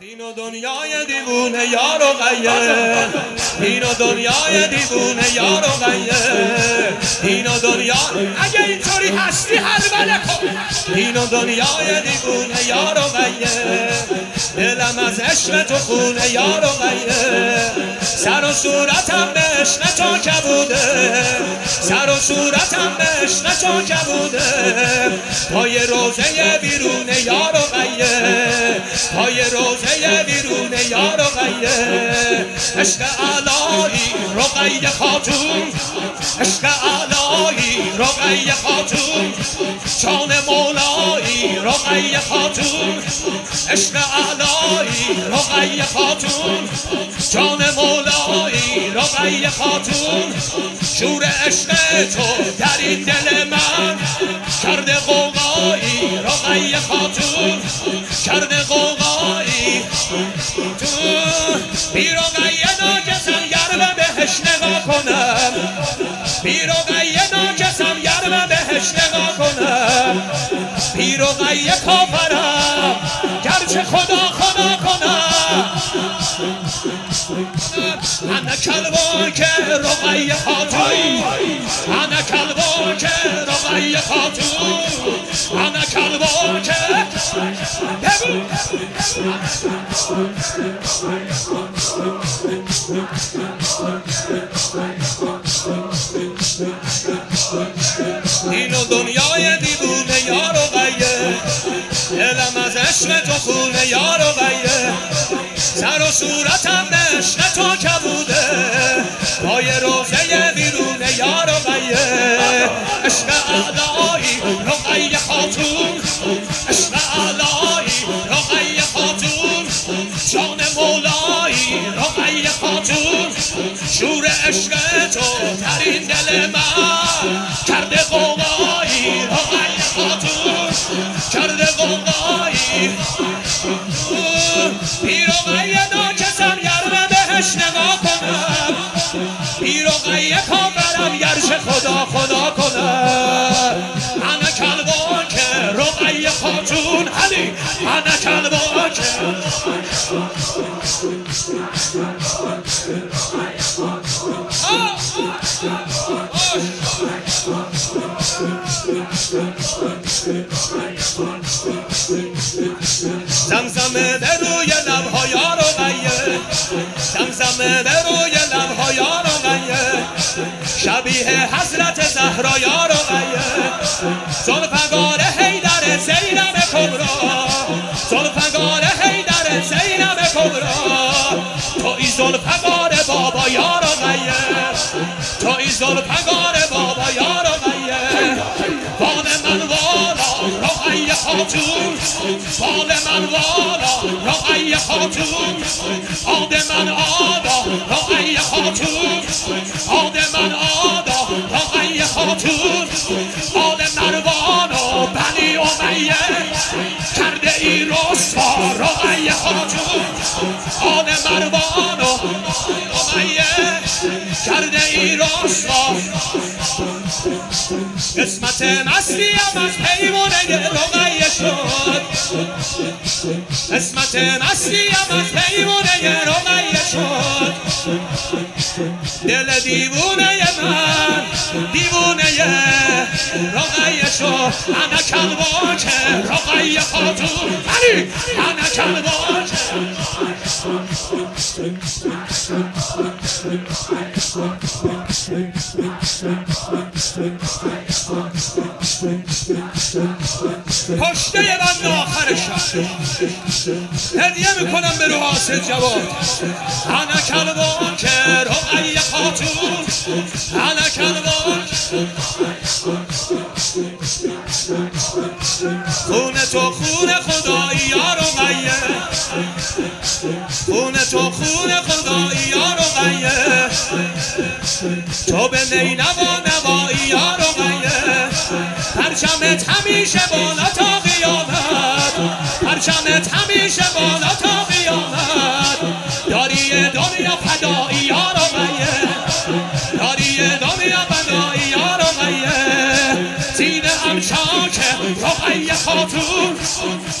این و دنیای دیوونه یار و غیه، این و دنیای دیوونه یار و غیه، این و دنیا اگه اینطوری هستی هربله کن. این و دنیای دیوونه یار و غیه، دلم از عشق تو خونه یار و غیه، سر و صورتم به عشق تو کبوده، سر و صورتم به عشق تو کبوده، پای روزه بیرونه یار و غیه، پای روزه بیرونه یار و غیه، عشق علایی رقیه خاتون، عشق علایی رقیه خاتون، جان مولایی رقیه خاتون، عشق علایی رقیه خاتون، جان مولایی رقیه خاتون، شور عشق تو در این دل من کرده قوقایی رقیه خاتون، کرده قوقایی بی رقیه ناکسم گر بهش نگاه کنم، بی رقیه ناکسم گر بهش نگاه کنم، بی رقیه کافرم گرچه خدا خدا کنم، انا کلباک رقیه خاتون، انا کلباک رقیه خاتون، انا کلباک این و دنیای دیوونه یار و غیه، دلم از عشق تو خونه یار و غیه، سر و صورتم به عشق تو کبوده، پای روزه بیرونه یار و غیه، عشق اعلایی رقیه خاتون، عشق اعلایی رقیه خاتون، جان مولایی رقیه خاتون، شور عشق تو در این دل من کرده قوقایی رقیه خاتون، کرده قوقایی بی رقیه ناکسم گر بهش نگاه کنم، بی رقیه کافرم گرچه خدا خدا کنم، انا کلباک رقیه خاتون، علی انا کلباک زمزمه به روی لبها یار و غیه، زمزمه به روی لبها یار و غیه، شبیه حضرت زهرا یار و غیه، زلفقار حیدر زینب کبرا، زلفقار حیدر زینب کبرا، توی زلفقار بابا یار و غیه، توی زلفقار بابا یار و غیه، بال من والا رقیه خاتون، بال من والا رقیه خاتون، آد من آدا رقیه خاتون، آد من آدا رقیه خاتون، آل مروان و بنی امیه کرده ای رسوا رقیه خاتون، آل مروان و امیه کرده ای رسوا، قسمت مستیم از پیمونه رقیه شد، قسمت مستیم از پیمونه رقیه شد، دل دیوونه من دیوونه رقیه شد، انا کلباک رقیه خاتون، علی انا کلباک پشته بند آخر شب هدیه میکنم به روح حاسد جواد، انا کلباک رقیه خاتون، انا کلباک خون تو خون خدایی یار و غیه، خون تو خون خدایی یار و غیه، تو به نینوا نوایی یار و غیه، پرچمت همیشه بالا تا قیامت، پرچمت همیشه بالا تا قیامت، داری دنیا فدایی یار و غیه، داری دنیا فدایی یار و غیه، زین امشاک رقیه خاتون،